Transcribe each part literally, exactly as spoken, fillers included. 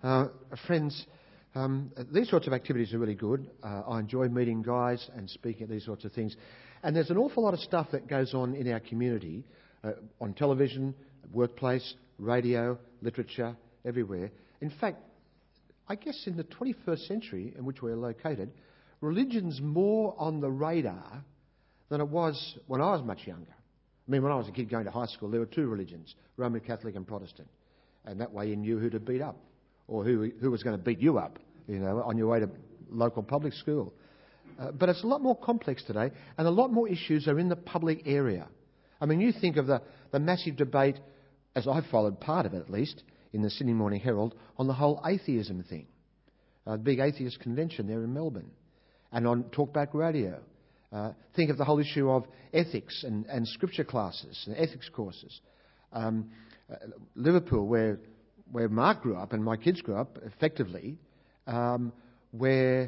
Uh, friends, um, these sorts of activities are really good. Uh, I enjoy meeting guys and speaking at these sorts of things. And there's an awful lot of stuff that goes on in our community, uh, on television, workplace, radio, literature, everywhere. In fact, I guess in the twenty-first century in which we're located, religion's more on the radar than it was when I was much younger. I mean, when I was a kid going to high school, there were two religions, Roman Catholic and Protestant. And that way you knew who to beat up, or who who was going to beat you up, you know, on your way to local public school. Uh, but it's a lot more complex today, and a lot more issues are in the public area. I mean, you think of the, the massive debate, as I followed part of it at least, in the Sydney Morning Herald, on the whole atheism thing. A big atheist convention there in Melbourne. And on Talkback Radio. Uh, think of the whole issue of ethics and, and scripture classes and ethics courses. Um, uh, Liverpool, where where Mark grew up and my kids grew up, effectively, um, where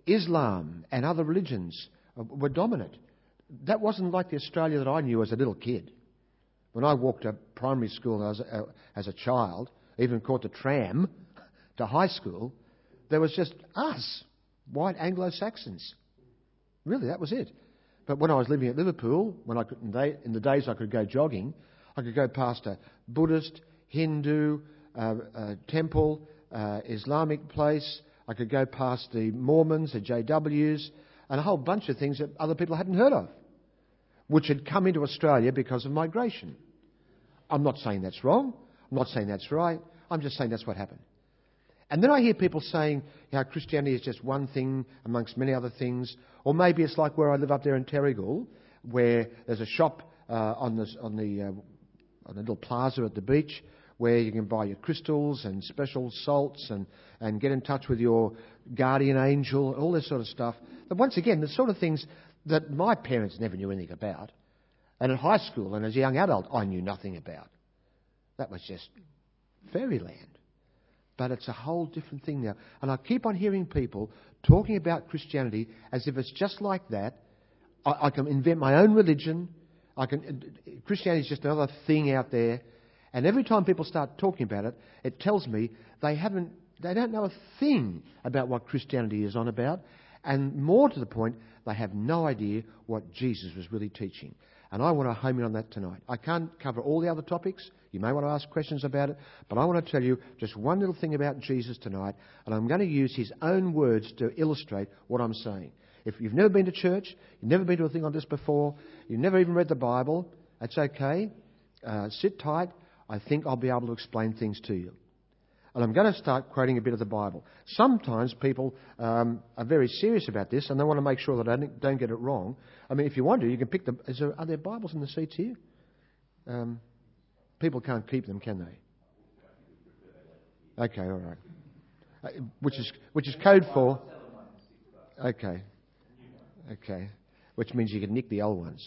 Islam and other religions were dominant. That wasn't like the Australia that I knew as a little kid. When I walked to primary school as a, as a child, even caught the tram to high school, there was just us, white Anglo-Saxons. Really, that was it. But when I was living at Liverpool, when I could, in the days I could go jogging, I could go past a Buddhist, Hindu, uh, uh, temple, uh, Islamic place. I could go past the Mormons, the J Ws, and a whole bunch of things that other people hadn't heard of, which had come into Australia because of migration. I'm not saying that's wrong. I'm not saying that's right. I'm just saying that's what happened. And then I hear people saying how Christianity is just one thing amongst many other things. Or maybe it's like where I live up there in Terrigal, where there's a shop uh, on, the, on, the, uh, on the little plaza at the beach where you can buy your crystals and special salts and, and get in touch with your guardian angel, all this sort of stuff. But once again, the sort of things that my parents never knew anything about. And at high school and as a young adult, I knew nothing about. That was just fairyland. But it's a whole different thing now. And I keep on hearing people talking about Christianity as if it's just like that. I, I can invent my own religion. I can. Christianity is just another thing out there. And every time people start talking about it, it tells me they haven't, they don't know a thing about what Christianity is on about. And more to the point, they have no idea what Jesus was really teaching. And I want to home in on that tonight. I can't cover all the other topics. You may want to ask questions about it. But I want to tell you just one little thing about Jesus tonight. And I'm going to use his own words to illustrate what I'm saying. If you've never been to church, you've never been to a thing like this before, you've never even read the Bible, that's okay. Uh, sit tight. I think I'll be able to explain things to you. And I'm going to start quoting a bit of the Bible. Sometimes people um, are very serious about this and they want to make sure that I don't, don't get it wrong. I mean, if you want to, you can pick the... Is there, are there Bibles in the seats here? Um, people can't keep them, can they? Okay, all right. Uh, which is which is code for... Okay. Okay. Which means you can nick the old ones.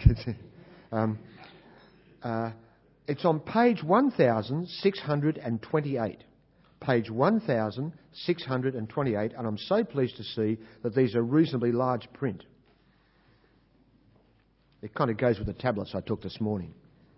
um, uh, it's on page one thousand six hundred twenty-eight. Page one thousand six hundred twenty-eight, and I'm so pleased to see that these are reasonably large print. It kind of goes with the tablets I took this morning.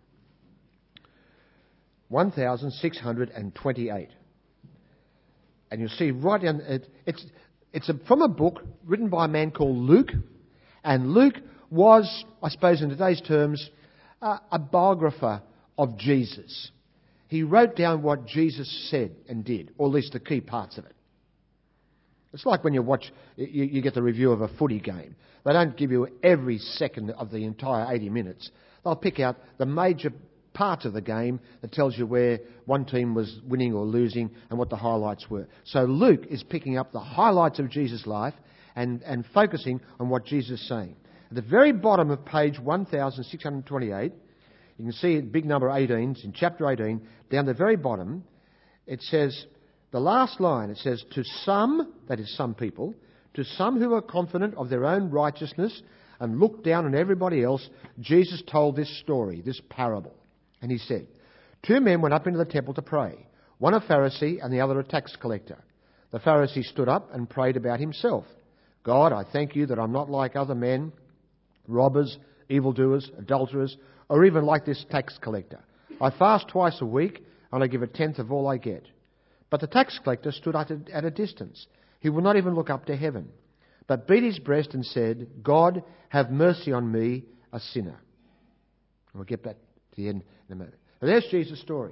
one thousand six hundred twenty-eight. And you'll see right down, it, it's, it's a, from a book written by a man called Luke. And Luke was, I suppose in today's terms, uh, a biographer of Jesus. He wrote down what Jesus said and did, or at least the key parts of it. It's like when you watch, you, you get the review of a footy game. They don't give you every second of the entire eighty minutes. They'll pick out the major parts of the game that tells you where one team was winning or losing and what the highlights were. So Luke is picking up the highlights of Jesus' life and, and focusing on what Jesus is saying. At the very bottom of page one thousand six hundred twenty-eight, you can see big number eighteen, it's in chapter eighteen, down the very bottom, it says, the last line, it says, to some, that is some people, to some who are confident of their own righteousness and look down on everybody else, Jesus told this story, this parable. And he said, two men went up into the temple to pray, one a Pharisee and the other a tax collector. The Pharisee stood up and prayed about himself. God, I thank you that I'm not like other men, robbers, evildoers, adulterers, or even like this tax collector. I fast twice a week and I give a tenth of all I get. But the tax collector stood at a, at a distance. He would not even look up to heaven, but beat his breast and said, God, have mercy on me, a sinner. We'll get back to the end in a moment. But there's Jesus' story.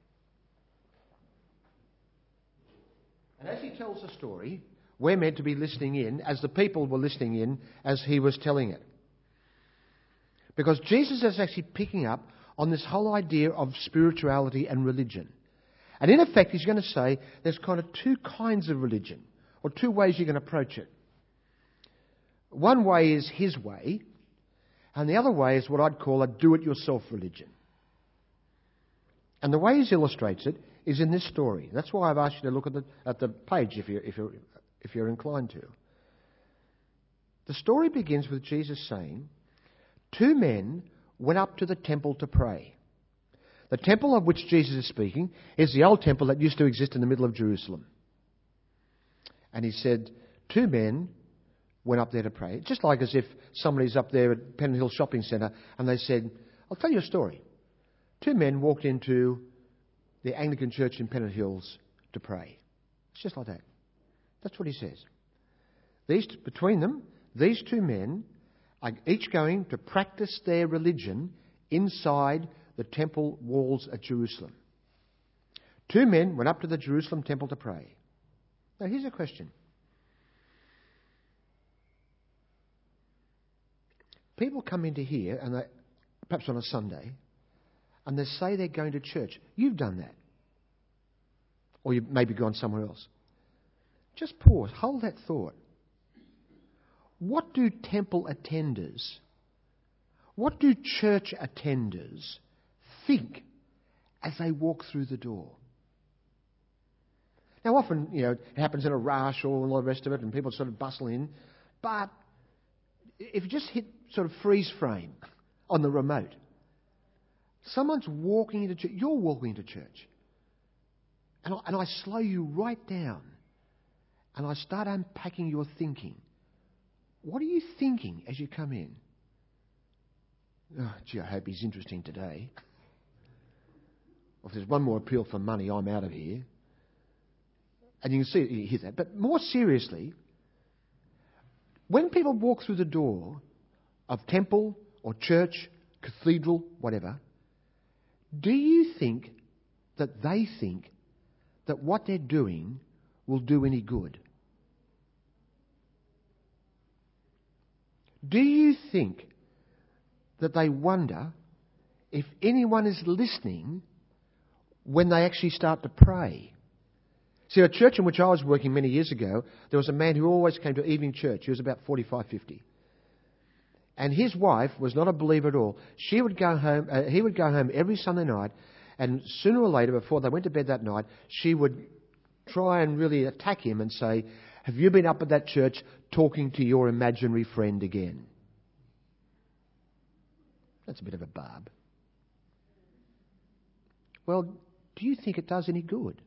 And as he tells the story, we're meant to be listening in, as the people were listening in as he was telling it. Because Jesus is actually picking up on this whole idea of spirituality and religion. And in effect, he's going to say there's kind of two kinds of religion, or two ways you can approach it. One way is his way, and the other way is what I'd call a do-it-yourself religion. And the way he illustrates it is in this story. That's why I've asked you to look at the, at the page if you're, if, you're, if you're inclined to. The story begins with Jesus saying, two men went up to the temple to pray. The temple of which Jesus is speaking is the old temple that used to exist in the middle of Jerusalem. And he said, two men went up there to pray. Just like as if somebody's up there at Pennant Hill Shopping Centre and they said, I'll tell you a story. Two men walked into the Anglican Church in Pennant Hills to pray. It's just like that. That's what he says. These, between them, these two men are each going to practice their religion inside the temple walls at Jerusalem. Two men went up to the Jerusalem temple to pray. Now here's a question. People come into here, and they, perhaps on a Sunday, and they say they're going to church. You've done that. Or you've maybe gone somewhere else. Just pause. Hold that thought. What do temple attenders, what do church attenders think as they walk through the door? Now often, you know, it happens in a rush or all the rest of it and people sort of bustle in. But if you just hit sort of freeze frame on the remote, someone's walking into church, you're walking into church. And I, and I slow you right down and I start unpacking your thinking. What are you thinking as you come in? Oh, gee, I hope he's interesting today. If there's one more appeal for money, I'm out of here. And you can see, you hear that. But more seriously, when people walk through the door of temple or church, cathedral, whatever, do you think that they think that what they're doing will do any good? Do you think that they wonder if anyone is listening when they actually start to pray? See, a church in which I was working many years ago, there was a man who always came to evening church. He was about forty-five, fifty. And his wife was not a believer at all. She would go home, uh, he would go home every Sunday night, and sooner or later, before they went to bed that night, she would try and really attack him and say, have you been up at that church talking to your imaginary friend again? That's a bit of a barb. Well, do you think it does any good?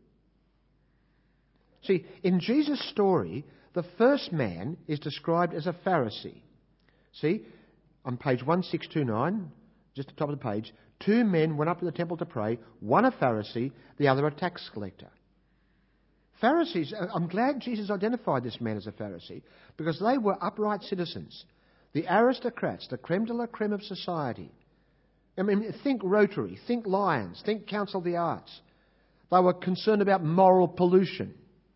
See, in Jesus' story, the first man is described as a Pharisee. See, on page one six two nine, just at the top of the page, two men went up to the temple to pray, one a Pharisee, the other a tax collector. Pharisees, I'm glad Jesus identified this man as a Pharisee, because they were upright citizens, the aristocrats, the creme de la creme of society. I mean, think Rotary, think Lions, think Council of the Arts. They were concerned about moral pollution.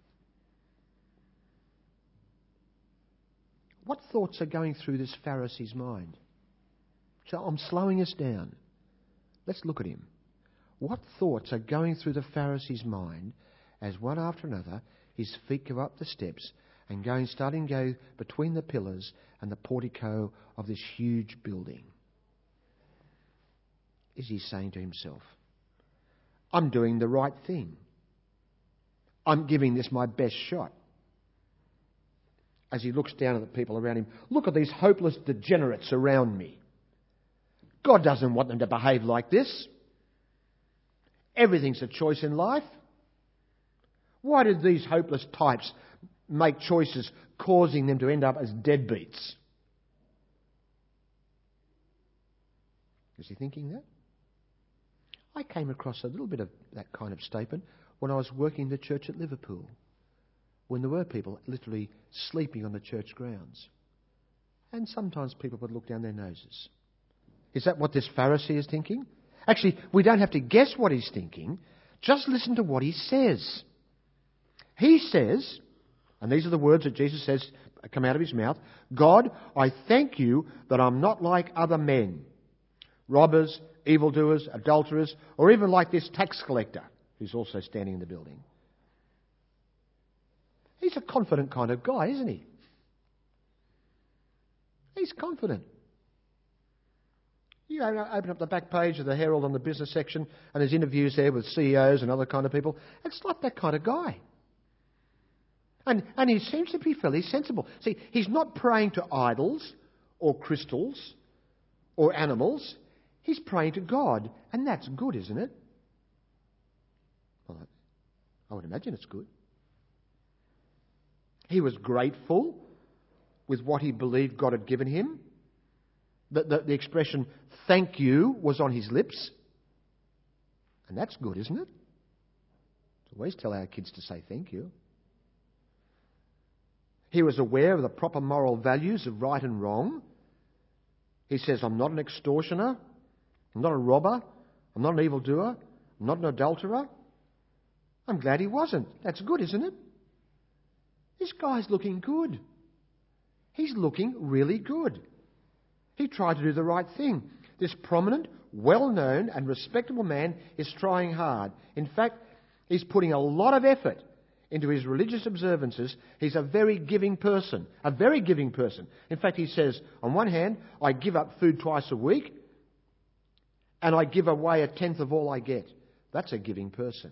What thoughts are going through this Pharisee's mind? So I'm slowing us down. Let's look at him. What thoughts are going through the Pharisee's mind as one after another his feet go up the steps and going, starting to go between the pillars and the portico of this huge building? Is he saying to himself, I'm doing the right thing. I'm giving this my best shot. As he looks down at the people around him, look at these hopeless degenerates around me. God doesn't want them to behave like this. Everything's a choice in life. Why did these hopeless types make choices causing them to end up as deadbeats? Is he thinking that? I came across a little bit of that kind of statement when I was working in the church at Liverpool, when there were people literally sleeping on the church grounds. And sometimes people would look down their noses. Is that what this Pharisee is thinking? Actually, we don't have to guess what he's thinking. Just listen to what he says. He says, and these are the words that Jesus says come out of his mouth, God, I thank you that I'm not like other men, robbers, evildoers, adulterers, or even like this tax collector who's also standing in the building. He's a confident kind of guy, isn't he? He's confident. You know, open up the back page of the Herald on the business section and there's interviews there with C E Os and other kind of people. It's not that kind of guy. And, and he seems to be fairly sensible. See, he's not praying to idols or crystals or animals. He's praying to God. And that's good, isn't it? Well, I would imagine it's good. He was grateful with what he believed God had given him. The, the, the expression, thank you, was on his lips. And that's good, isn't it? We always tell our kids to say thank you. He was aware of the proper moral values of right and wrong. He says, I'm not an extortioner. I'm not a robber. I'm not an evildoer. I'm not an adulterer. I'm glad he wasn't. That's good, isn't it? This guy's looking good. He's looking really good. He tried to do the right thing. This prominent, well-known and respectable man is trying hard. In fact, he's putting a lot of effort into his religious observances. He's a very giving person. A very giving person. In fact, he says, on one hand, I give up food twice a week and I give away a tenth of all I get. That's a giving person.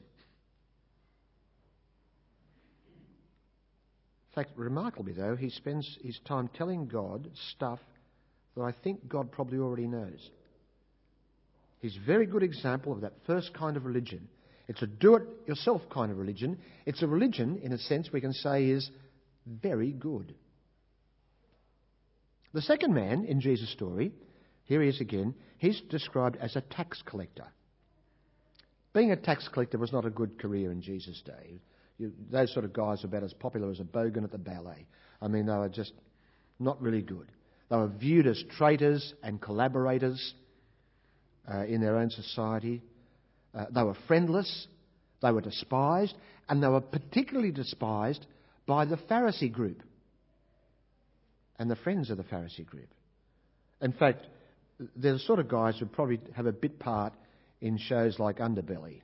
In fact, remarkably though, he spends his time telling God stuff that I think God probably already knows. He's a very good example of that first kind of religion. It's a do-it-yourself kind of religion. It's a religion, in a sense, we can say is very good. The second man in Jesus' story, here he is again, he's described as a tax collector. Being a tax collector was not a good career in Jesus' day. You, those sort of guys were about as popular as a bogan at the ballet. I mean, they were just not really good. They were viewed as traitors and collaborators uh, in their own society. Uh, they were friendless, they were despised, and they were particularly despised by the Pharisee group and the friends of the Pharisee group. In fact, they're the sort of guys who probably have a bit part in shows like Underbelly.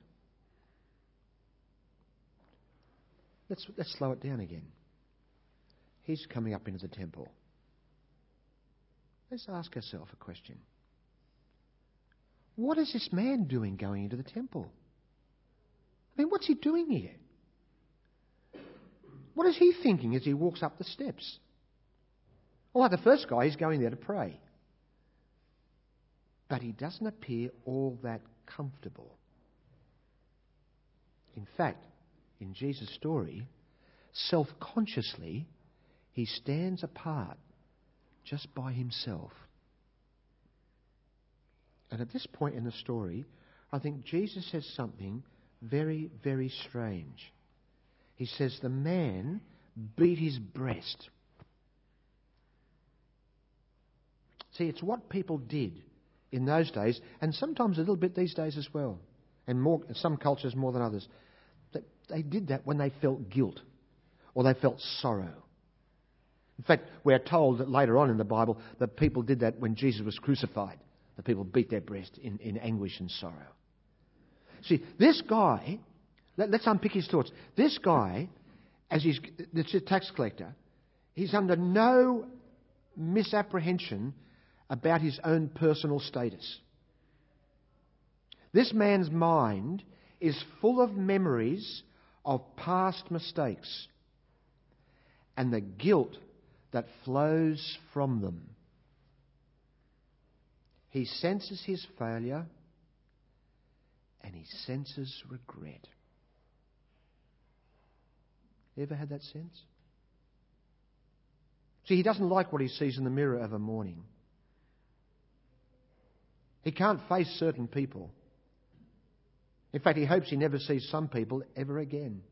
Let's, let's slow it down again. He's coming up into the temple. Let's ask ourselves a question. What is this man doing going into the temple? I mean, what's he doing here? What is he thinking as he walks up the steps? Well, like the first guy, he's going there to pray. But he doesn't appear all that comfortable. In fact, in Jesus' story, self-consciously, he stands apart just by himself. And at this point in the story, I think Jesus says something very, very strange. He says the man beat his breast. See, it's what people did in those days, and sometimes a little bit these days as well, and more, some cultures more than others. They did that when they felt guilt or they felt sorrow. In fact, we're told that later on in the Bible that people did that when Jesus was crucified. The people beat their breast in, in anguish and sorrow. See, this guy, let, let's unpick his thoughts. This guy, as he's the tax collector, he's under no misapprehension about his own personal status. This man's mind is full of memories of past mistakes and the guilt that flows from them. He senses his failure and he senses regret. Ever had that sense? See, he doesn't like what he sees in the mirror of a morning. He can't face certain people. In fact, he hopes he never sees some people ever again.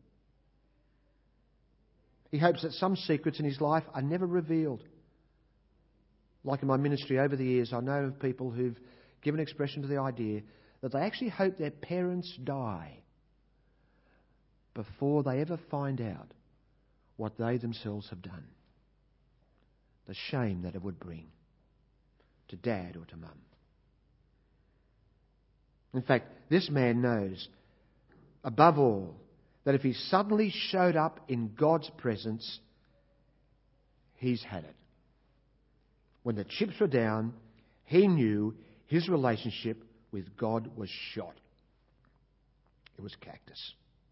He hopes that some secrets in his life are never revealed. Like in my ministry over the years, I know of people who've given expression to the idea that they actually hope their parents die before they ever find out what they themselves have done. The shame that it would bring to dad or to mum. In fact, this man knows, above all, that if he suddenly showed up in God's presence, he's had it. When the chips were down, he knew his relationship with God was shot. It was cactus.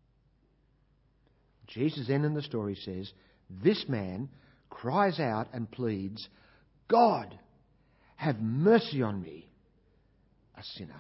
Jesus then in the story says, this man cries out and pleads, God, have mercy on me, a sinner.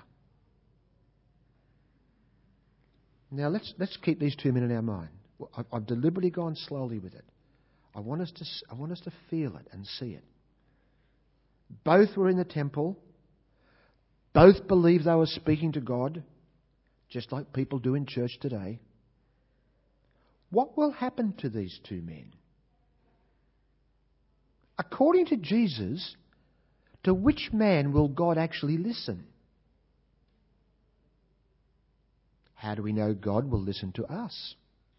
Now let's let's keep these two men in our mind. I've, I've deliberately gone slowly with it. I want us to I want us to feel it and see it. Both were in the temple. Both believed they were speaking to God, just like people do in church today. What will happen to these two men? According to Jesus, to which man will God actually listen? How do we know God will listen to us?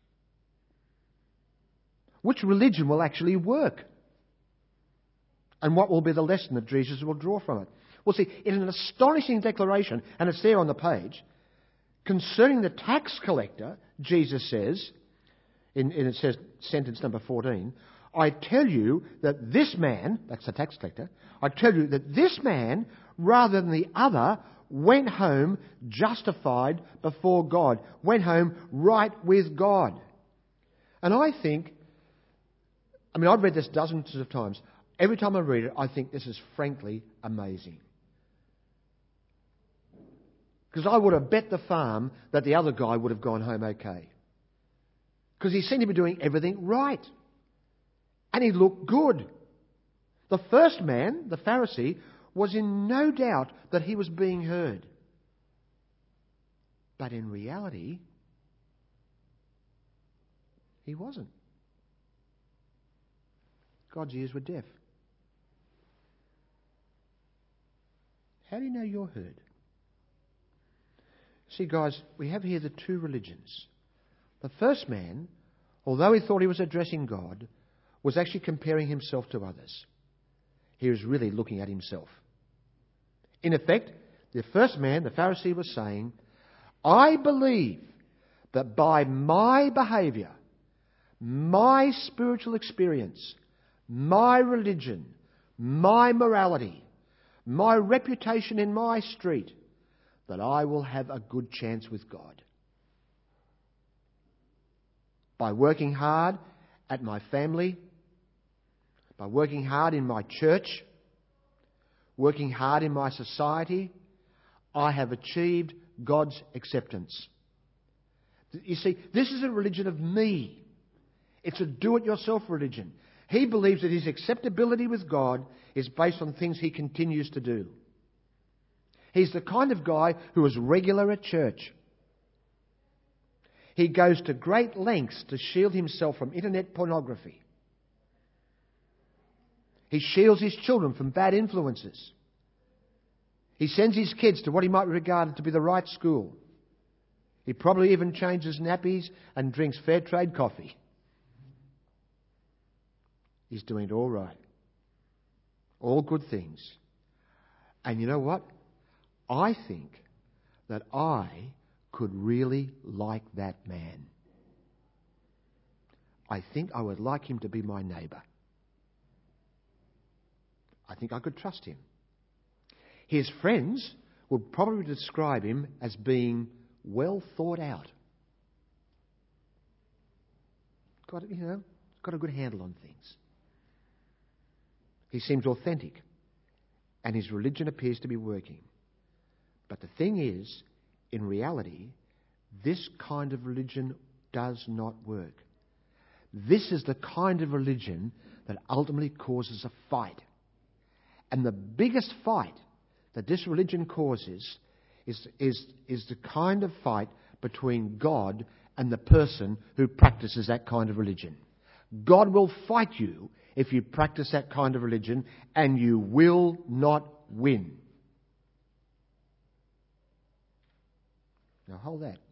Which religion will actually work? And what will be the lesson that Jesus will draw from it? Well, see, in an astonishing declaration, and it's there on the page, concerning the tax collector, Jesus says, in, in it says sentence number fourteen, I tell you that this man, that's the tax collector, I tell you that this man, rather than the other, went home justified before God, went home right with God. And I think, I mean, I've read this dozens of times. Every time I read it, I think this is frankly amazing. Because I would have bet the farm that the other guy would have gone home okay. Because he seemed to be doing everything right. And he looked good. The first man, the Pharisee, was in no doubt that he was being heard. But in reality, he wasn't. God's ears were deaf. How do you know you're heard? See, guys, we have here the two religions. The first man, although he thought he was addressing God, was actually comparing himself to others. He was really looking at himself. In effect, the first man, the Pharisee, was saying, I believe that by my behaviour, my spiritual experience, my religion, my morality, my reputation in my street, that I will have a good chance with God. By working hard at my family, by working hard in my church, working hard in my society, I have achieved God's acceptance. You see, this is a religion of me. It's a do-it-yourself religion. He believes that his acceptability with God is based on things he continues to do. He's the kind of guy who is regular at church. He goes to great lengths to shield himself from internet pornography. He shields his children from bad influences. He sends his kids to what he might regard to be the right school. He probably even changes nappies and drinks fair trade coffee. He's doing it all right. All good things. And you know what? I think that I could really like that man. I think I would like him to be my neighbour. I think I could trust him. His friends would probably describe him as being well thought out. Got, you know, got a good handle on things. He seems authentic, and his religion appears to be working. But the thing is, in reality, this kind of religion does not work. This is the kind of religion that ultimately causes a fight. And the biggest fight that this religion causes is, is, is the kind of fight between God and the person who practices that kind of religion. God will fight you if you practice that kind of religion, and you will not win. Now hold that.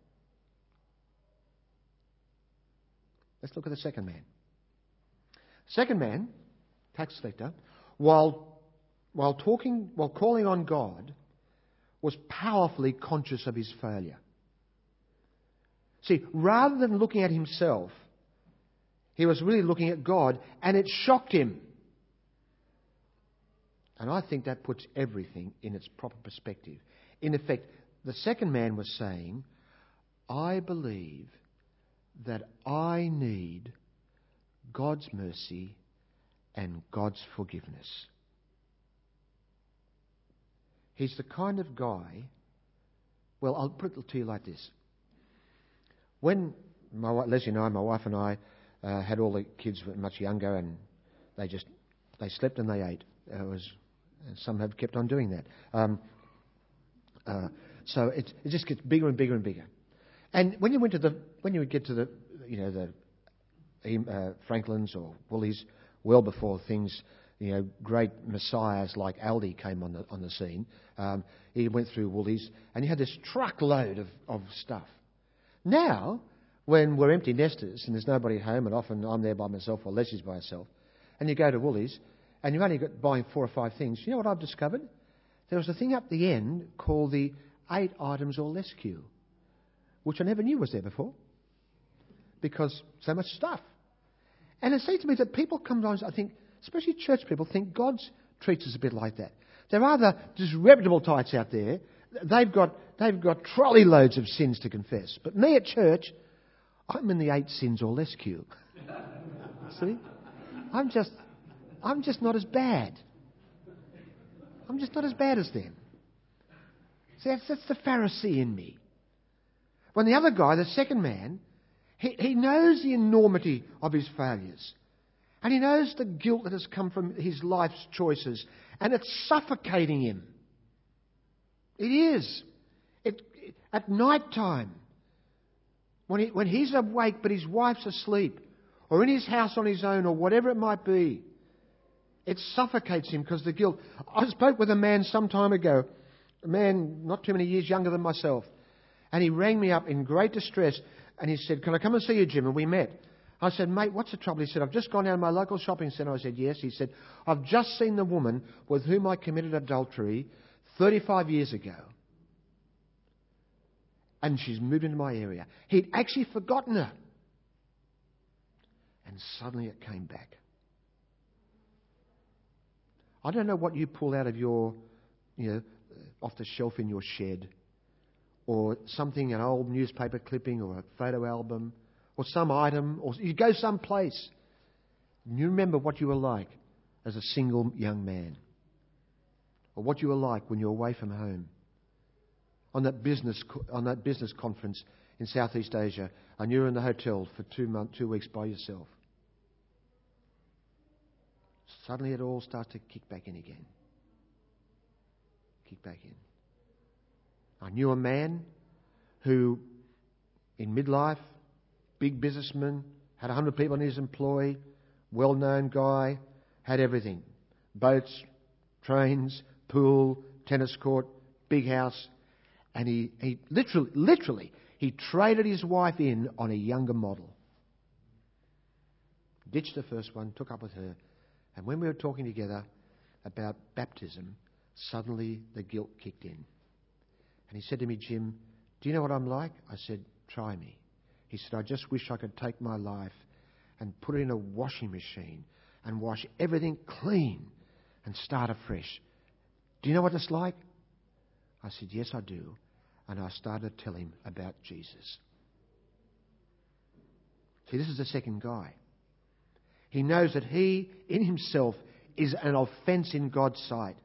Let's look at the second man. Second man, tax collector, while while talking, while calling on God, was powerfully conscious of his failure. See, rather than looking at himself, he was really looking at God, and it shocked him. And I think that puts everything in its proper perspective. In effect, the second man was saying, I believe that I need God's mercy and God's forgiveness. He's the kind of guy, well, I'll put it to you like this. When, my, Leslie and I, my wife and I, uh, had all the kids were much younger, and they just, they slept and they ate. Uh, it was, some have kept on doing that. Um, uh, so it, it just gets bigger and bigger and bigger. And when you went to the, when you would get to the, you know, the uh, Franklin's or Woolies, well before things, you know, great messiahs like Aldi came on the on the scene, um, he went through Woolies and he had this truckload of, of stuff. Now, when we're empty nesters and there's nobody at home, and often I'm there by myself or Leslie's by herself, and you go to Woolies and you've only got buying four or five things, you know what I've discovered? There was a thing up the end called the eight items or less queue, which I never knew was there before, because so much stuff. And it seems to me that people sometimes, I think, especially church people, think God treats us a bit like that. There are the disreputable types out there. They've got they've got trolley loads of sins to confess. But me at church, I'm in the eight sins or less queue. See? I'm just I'm just not as bad. I'm just not as bad as them. See, that's, that's the Pharisee in me. When the other guy, the second man, he, he knows the enormity of his failures. And he knows the guilt that has come from his life's choices. And it's suffocating him. It is. It, it, at night time, when, he, when he's awake but his wife's asleep, or in his house on his own, or whatever it might be, it suffocates him because the guilt. I spoke with a man some time ago, a man not too many years younger than myself, and he rang me up in great distress, and he said, "Can I come and see you, Jim?" And we met. I said, "Mate, what's the trouble?" He said, "I've just gone down to my local shopping centre." I said, "Yes." He said, "I've just seen the woman with whom I committed adultery thirty-five years ago. And she's moved into my area." He'd actually forgotten her. And suddenly it came back. I don't know what you pull out of your, you know, off the shelf in your shed, or something, an old newspaper clipping or a photo album, or some item, or you go someplace and you remember what you were like as a single young man, or what you were like when you were away from home, on that business on that business conference in Southeast Asia, and you were in the hotel for two months, two weeks by yourself. Suddenly it all starts to kick back in again. Kick back in. I knew a man who, in midlife, big businessman, had a hundred people in his employ, well-known guy, had everything. Boats, trains, pool, tennis court, big house. And he, he literally, literally, he traded his wife in on a younger model. Ditched the first one, took up with her. And when we were talking together about baptism, suddenly the guilt kicked in. And he said to me, "Jim, do you know what I'm like?" I said, "Try me." He said, "I just wish I could take my life and put it in a washing machine and wash everything clean and start afresh. Do you know what it's like?" I said, "Yes, I do." And I started to tell him about Jesus. See, this is the second guy. He knows that he, in himself, is an offence in God's sight.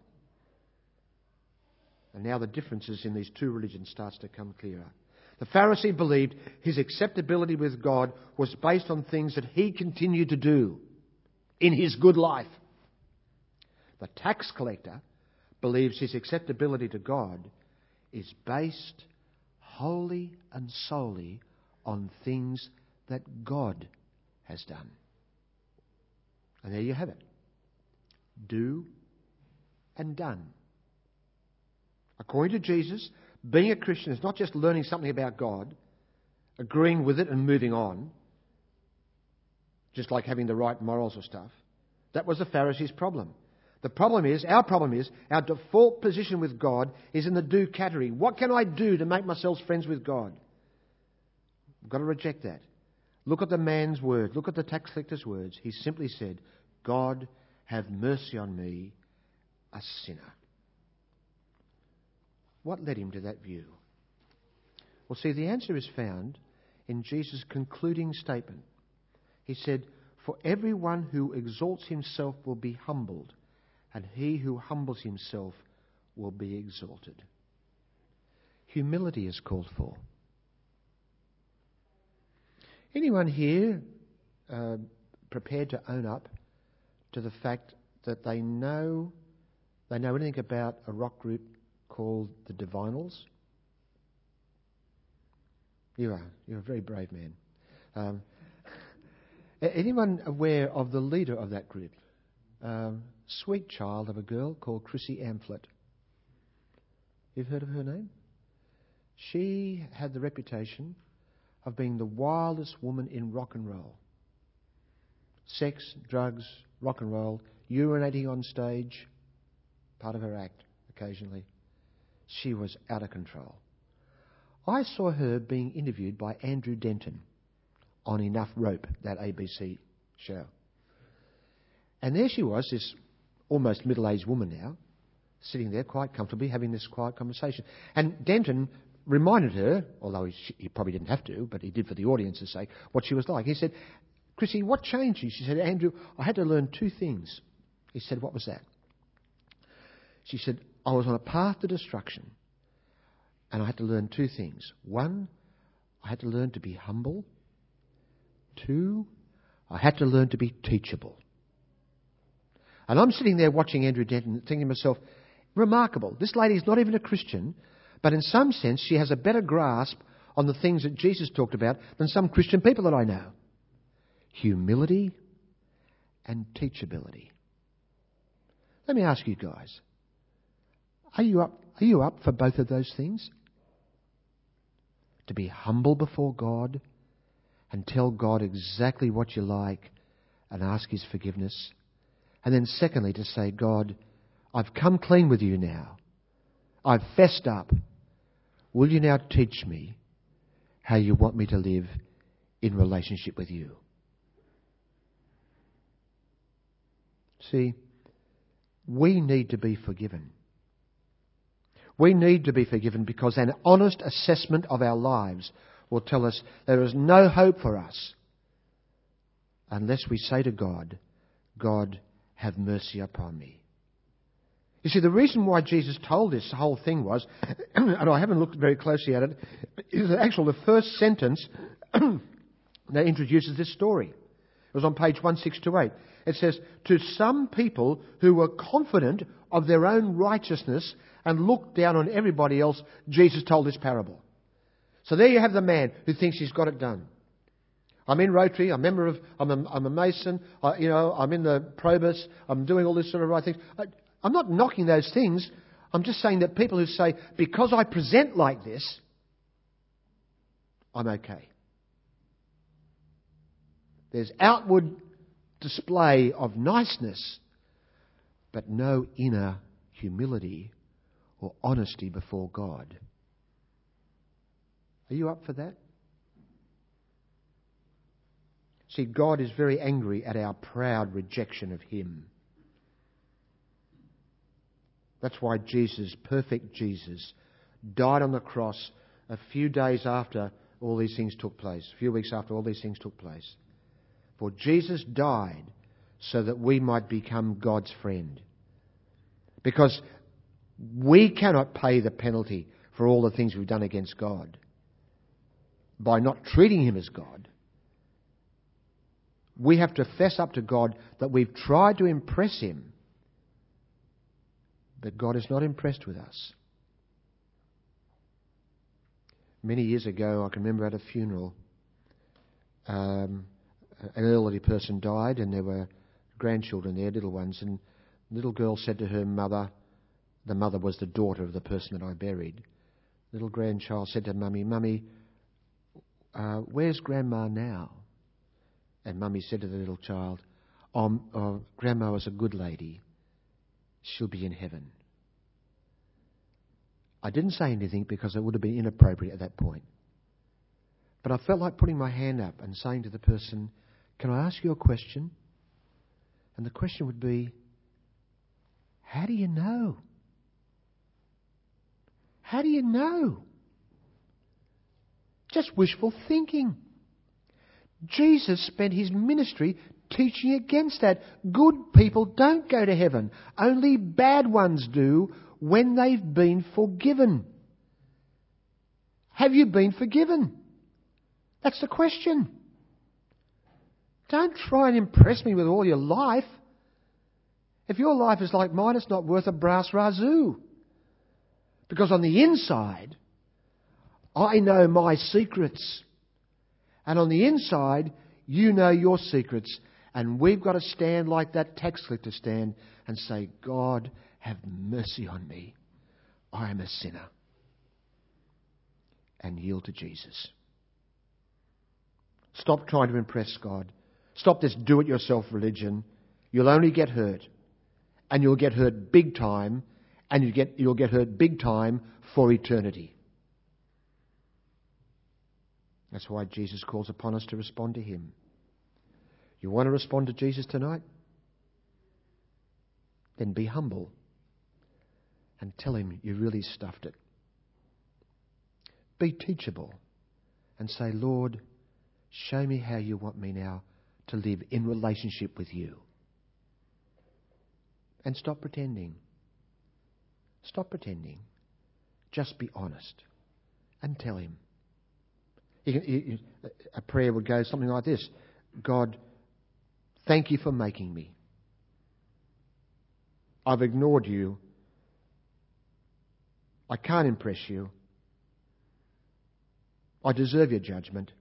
And now the differences in these two religions starts to come clearer. The Pharisee believed his acceptability with God was based on things that he continued to do in his good life. The tax collector believes his acceptability to God is based wholly and solely on things that God has done. And there you have it. Do and done. According to Jesus, being a Christian is not just learning something about God, agreeing with it and moving on, just like having the right morals or stuff. That was the Pharisees' problem. The problem is, our problem is, our default position with God is in the do category. What can I do to make myself friends with God? We've got to reject that. Look at the man's words. Look at the tax collector's words. He simply said, God, have mercy on me, a sinner. What led him to that view? Well, see, the answer is found in Jesus' concluding statement. He said, for everyone who exalts himself will be humbled, and he who humbles himself will be exalted. Humility is called for. Anyone here uh, prepared to own up to the fact that they know they know anything about a rock group called the Divinals? You are. You're a very brave man. Um, anyone aware of the leader of that group? Um, sweet child of a girl called Chrissy Amphlett. You've heard of her name? She had the reputation of being the wildest woman in rock and roll. Sex, drugs, rock and roll, urinating on stage, part of her act occasionally. She was out of control. I saw her being interviewed by Andrew Denton on Enough Rope, that A B C show. And there she was, this almost middle-aged woman now, sitting there quite comfortably having this quiet conversation. And Denton reminded her, although he, he probably didn't have to, but he did for the audience's sake, what she was like. He said, Chrissy, what changed you? She said, Andrew, I had to learn two things. He said, what was that? She said, I was on a path to destruction, and I had to learn two things. One, I had to learn to be humble. Two, I had to learn to be teachable. And I'm sitting there watching Andrew Denton thinking to myself, remarkable. This lady is not even a Christian, but in some sense she has a better grasp on the things that Jesus talked about than some Christian people that I know. Humility and teachability. Let me ask you guys, are you up, are you up for both of those things? To be humble before God and tell God exactly what you like and ask His forgiveness. And then secondly, to say, God, I've come clean with you now. I've fessed up. Will you now teach me how you want me to live in relationship with you? See, we need to be forgiven. We need to be forgiven because an honest assessment of our lives will tell us there is no hope for us unless we say to God, God, have mercy upon me. You see, the reason why Jesus told this whole thing was, and I haven't looked very closely at it, is that actually the first sentence that introduces this story. It was on page one six two eight. It says, to some people who were confident of their own righteousness and looked down on everybody else, Jesus told this parable. So there you have the man who thinks he's got it done. I'm in Rotary, I'm a member of, I'm a, I'm a Mason, I, you know, I'm in the Probus, I'm doing all this sort of right things. I, I'm not knocking those things. I'm just saying that people who say, because I present like this, I'm okay. There's outward display of niceness, but no inner humility or honesty before God. Are you up for that? See, God is very angry at our proud rejection of Him. That's why Jesus, perfect Jesus, died on the cross a few days after all these things took place, a few weeks after all these things took place. For Jesus died so that we might become God's friend. Because we cannot pay the penalty for all the things we've done against God by not treating Him as God. We have to fess up to God that we've tried to impress Him, but God is not impressed with us. Many years ago, I can remember at a funeral, um, an elderly person died and there were grandchildren there, little ones, and the little girl said to her mother, the mother was the daughter of the person that I buried. The little grandchild said to Mummy, Mummy, uh, where's Grandma now? And Mummy said to the little child, oh, oh, Grandma was a good lady. She'll be in heaven. I didn't say anything because it would have been inappropriate at that point. But I felt like putting my hand up and saying to the person, can I ask you a question? And the question would be, how do you know? How do you know? Just wishful thinking. Jesus spent his ministry teaching against that. Good people don't go to heaven. Only bad ones do when they've been forgiven. Have you been forgiven? That's the question. Don't try and impress me with all your life. If your life is like mine, it's not worth a brass razoo. Because on the inside, I know my secrets. And on the inside, you know your secrets. And we've got to stand like that tax collector stand and say, God, have mercy on me. I am a sinner. And yield to Jesus. Stop trying to impress God. Stop this do-it-yourself religion. You'll only get hurt. And you'll get hurt big time. And you get, you'll get hurt big time for eternity. That's why Jesus calls upon us to respond to him. You want to respond to Jesus tonight? Then be humble. And tell him you really stuffed it. Be teachable. And say, Lord, show me how you want me now to live in relationship with you. And stop pretending. Stop pretending. Just be honest. And tell him. You can, you, a prayer would go something like this. God, thank you for making me. I've ignored you. I can't impress you. I deserve your judgment.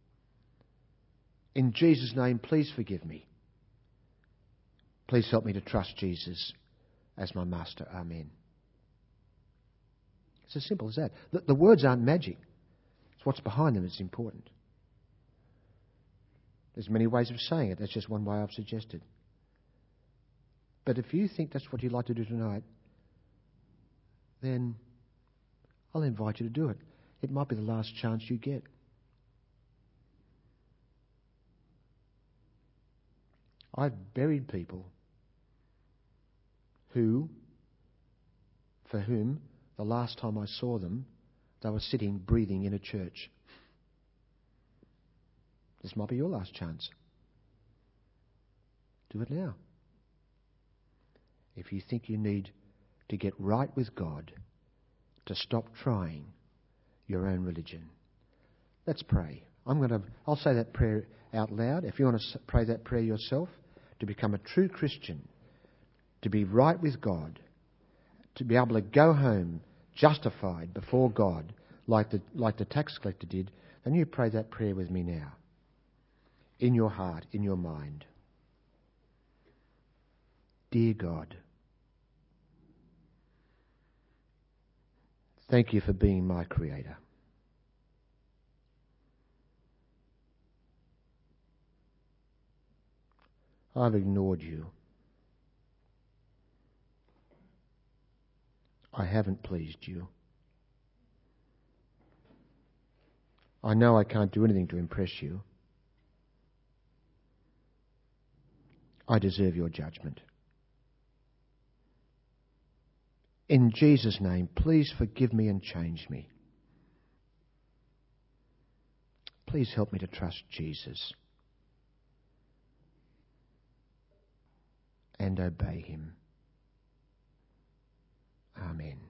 In Jesus' name, please forgive me. Please help me to trust Jesus as my master. Amen. It's as simple as that. The, the words aren't magic. It's what's behind them that's important. There's many ways of saying it. That's just one way I've suggested. But if you think that's what you'd like to do tonight, then I'll invite you to do it. It might be the last chance you get. I've buried people who, for whom, the last time I saw them, they were sitting, breathing in a church. This might be your last chance. Do it now. If you think you need to get right with God, to stop trying your own religion. Let's pray. I'm going to, I'll say that prayer out loud. If you want to pray that prayer yourself, to become a true Christian, to be right with God, to be able to go home justified before God, like the, like the tax collector did, then you pray that prayer with me now. In your heart, in your mind. Dear God, thank you for being my Creator. I've ignored you. I haven't pleased you. I know I can't do anything to impress you. I deserve your judgment. In Jesus' name, please forgive me and change me. Please help me to trust Jesus and obey him. Amen.